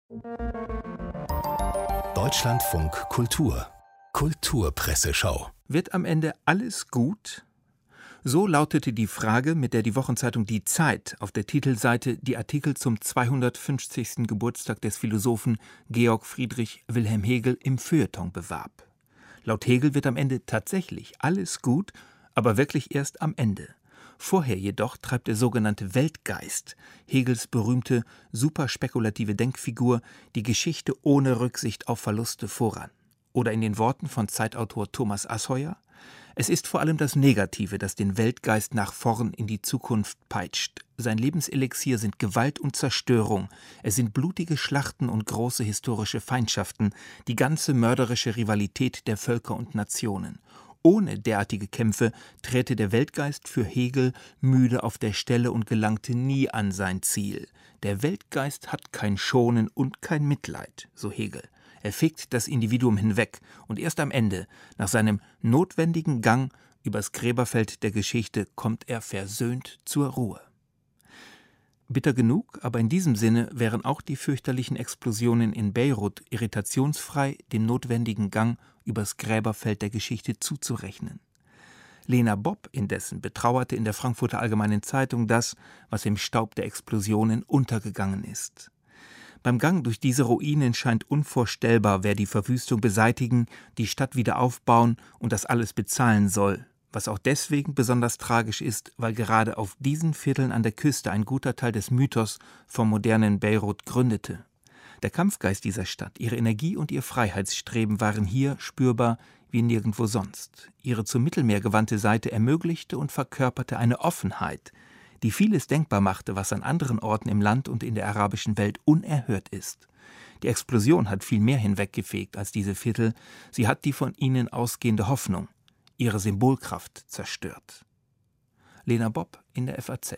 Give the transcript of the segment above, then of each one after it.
Deutschlandfunk Kultur Kulturpresseschau. Wird am Ende alles gut? So lautete die Frage, mit der die Wochenzeitung Die Zeit auf der Titelseite die Artikel zum 250. Geburtstag des Philosophen Georg Friedrich Wilhelm Hegel im Feuilleton bewarb. Laut Hegel wird am Ende tatsächlich alles gut, aber wirklich erst am Ende. Vorher jedoch treibt der sogenannte Weltgeist, Hegels berühmte superspekulative Denkfigur, die Geschichte ohne Rücksicht auf Verluste voran. Oder in den Worten von Zeitautor Thomas Asheuer: Es ist vor allem das Negative, das den Weltgeist nach vorn in die Zukunft peitscht. Sein Lebenselixier sind Gewalt und Zerstörung. Es sind blutige Schlachten und große historische Feindschaften, die ganze mörderische Rivalität der Völker und Nationen. Ohne derartige Kämpfe träte der Weltgeist für Hegel müde auf der Stelle und gelangte nie an sein Ziel. Der Weltgeist hat kein Schonen und kein Mitleid, so Hegel. Er fegt das Individuum hinweg und erst am Ende, nach seinem notwendigen Gang übers Gräberfeld der Geschichte, kommt er versöhnt zur Ruhe. Bitter genug, aber in diesem Sinne wären auch die fürchterlichen Explosionen in Beirut irritationsfrei dem notwendigen Gang übers Gräberfeld der Geschichte zuzurechnen. Lena Bopp indessen betrauerte in der Frankfurter Allgemeinen Zeitung das, was im Staub der Explosionen untergegangen ist. Beim Gang durch diese Ruinen scheint unvorstellbar, wer die Verwüstung beseitigen, die Stadt wieder aufbauen und das alles bezahlen soll. Was auch deswegen besonders tragisch ist, weil gerade auf diesen Vierteln an der Küste ein guter Teil des Mythos vom modernen Beirut gründete. Der Kampfgeist dieser Stadt, ihre Energie und ihr Freiheitsstreben waren hier spürbar wie nirgendwo sonst. Ihre zum Mittelmeer gewandte Seite ermöglichte und verkörperte eine Offenheit, die vieles denkbar machte, was an anderen Orten im Land und in der arabischen Welt unerhört ist. Die Explosion hat viel mehr hinweggefegt als diese Viertel. Sie hat die von ihnen ausgehende Hoffnung, ihre Symbolkraft zerstört. Lena Bopp in der FAZ.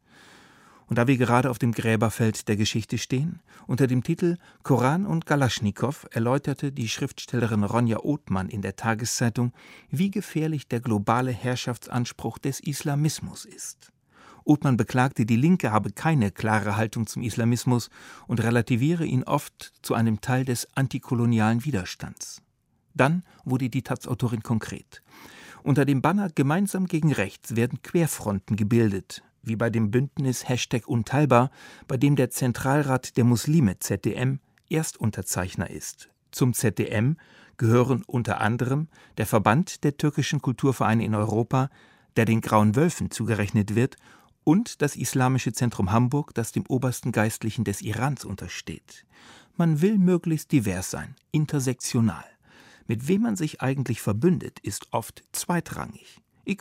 Und da wir gerade auf dem Gräberfeld der Geschichte stehen, unter dem Titel »Koran und Kalaschnikow« erläuterte die Schriftstellerin Ronja Othmann in der Tageszeitung, wie gefährlich der globale Herrschaftsanspruch des Islamismus ist. Othmann beklagte, die Linke habe keine klare Haltung zum Islamismus und relativiere ihn oft zu einem Teil des antikolonialen Widerstands. Dann wurde die Taz-Autorin konkret. Unter dem Banner »Gemeinsam gegen Rechts« werden Querfronten gebildet, wie bei dem Bündnis #Unteilbar, bei dem der Zentralrat der Muslime ZDM Erstunterzeichner ist. Zum ZDM gehören unter anderem der Verband der türkischen Kulturvereine in Europa, der den Grauen Wölfen zugerechnet wird, und das Islamische Zentrum Hamburg, das dem obersten Geistlichen des Irans untersteht. Man will möglichst divers sein, intersektional. Mit wem man sich eigentlich verbündet, ist oft zweitrangig.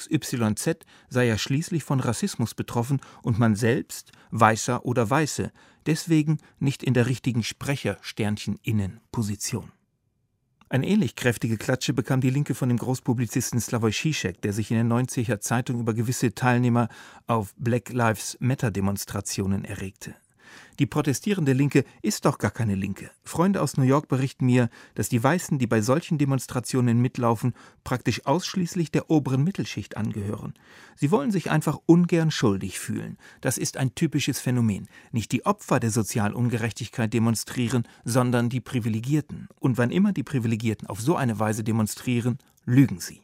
XYZ sei ja schließlich von Rassismus betroffen und man selbst, Weißer oder Weiße, deswegen nicht in der richtigen Sprecher-Innen-Position. Eine ähnlich kräftige Klatsche bekam die Linke von dem Großpublizisten Slavoj Žižek, der sich in der Neuen Zeitung über gewisse Teilnehmer auf Black Lives Matter-Demonstrationen erregte. Die protestierende Linke ist doch gar keine Linke. Freunde aus New York berichten mir, dass die Weißen, die bei solchen Demonstrationen mitlaufen, praktisch ausschließlich der oberen Mittelschicht angehören. Sie wollen sich einfach ungern schuldig fühlen. Das ist ein typisches Phänomen. Nicht die Opfer der sozialen Ungerechtigkeit demonstrieren, sondern die Privilegierten. Und wann immer die Privilegierten auf so eine Weise demonstrieren, lügen sie.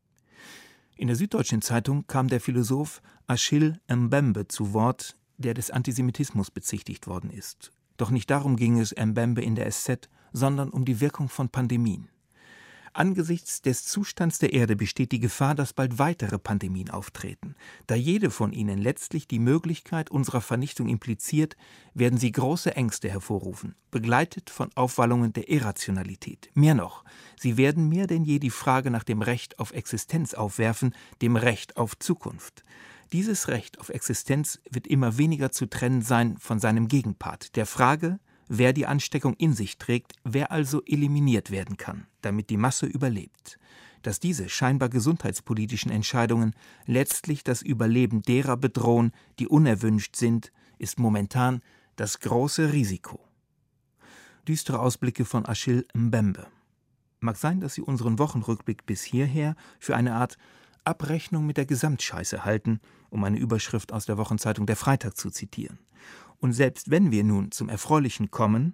In der Süddeutschen Zeitung kam der Philosoph Achille Mbembe zu Wort, der des Antisemitismus bezichtigt worden ist. Doch nicht darum ging es Mbembe in der SZ, sondern um die Wirkung von Pandemien. Angesichts des Zustands der Erde besteht die Gefahr, dass bald weitere Pandemien auftreten. Da jede von ihnen letztlich die Möglichkeit unserer Vernichtung impliziert, werden sie große Ängste hervorrufen, begleitet von Aufwallungen der Irrationalität. Mehr noch, sie werden mehr denn je die Frage nach dem Recht auf Existenz aufwerfen, dem Recht auf Zukunft. Dieses Recht auf Existenz wird immer weniger zu trennen sein von seinem Gegenpart, der Frage, wer die Ansteckung in sich trägt, wer also eliminiert werden kann, damit die Masse überlebt. Dass diese scheinbar gesundheitspolitischen Entscheidungen letztlich das Überleben derer bedrohen, die unerwünscht sind, ist momentan das große Risiko. Düstere Ausblicke von Achille Mbembe. Mag sein, dass Sie unseren Wochenrückblick bis hierher für eine Art Abrechnung mit der Gesamtscheiße halten, um eine Überschrift aus der Wochenzeitung Der Freitag zu zitieren. Und selbst wenn wir nun zum Erfreulichen kommen,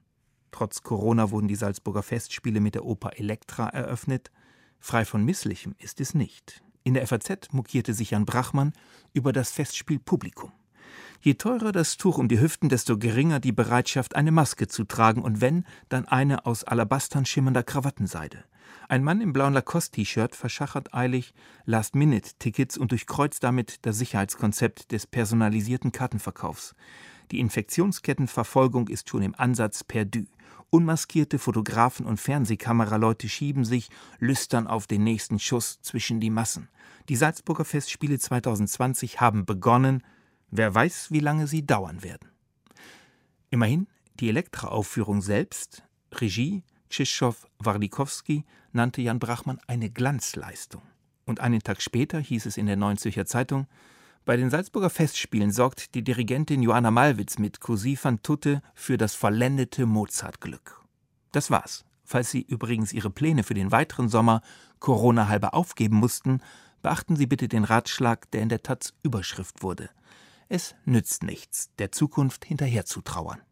Trotz Corona wurden die Salzburger Festspiele mit der Oper Elektra eröffnet. Frei von Misslichem ist es nicht. In der FAZ mokierte sich Jan Brachmann über das Festspielpublikum. Je teurer das Tuch um die Hüften, desto geringer die Bereitschaft, eine Maske zu tragen, und wenn, dann eine aus alabastern schimmernder Krawattenseide. Ein Mann im blauen Lacoste-T-Shirt verschachert eilig Last-Minute-Tickets und durchkreuzt damit das Sicherheitskonzept des personalisierten Kartenverkaufs. Die Infektionskettenverfolgung ist schon im Ansatz perdu. Unmaskierte Fotografen und Fernsehkameraleute schieben sich lüstern auf den nächsten Schuss zwischen die Massen. Die Salzburger Festspiele 2020 haben begonnen. Wer weiß, wie lange sie dauern werden. Immerhin, die Elektra-Aufführung selbst, Regie Krzysztof-Warlikowski, nannte Jan Brachmann eine Glanzleistung. Und einen Tag später hieß es in der Neuen Zürcher Zeitung: Bei den Salzburger Festspielen sorgt die Dirigentin Joanna Malwitz mit Così fan tutte für das vollendete Mozart-Glück. Das war's. Falls Sie übrigens Ihre Pläne für den weiteren Sommer Corona halber aufgeben mussten, beachten Sie bitte den Ratschlag, der in der taz Überschrift wurde: Es nützt nichts, der Zukunft hinterherzutrauern.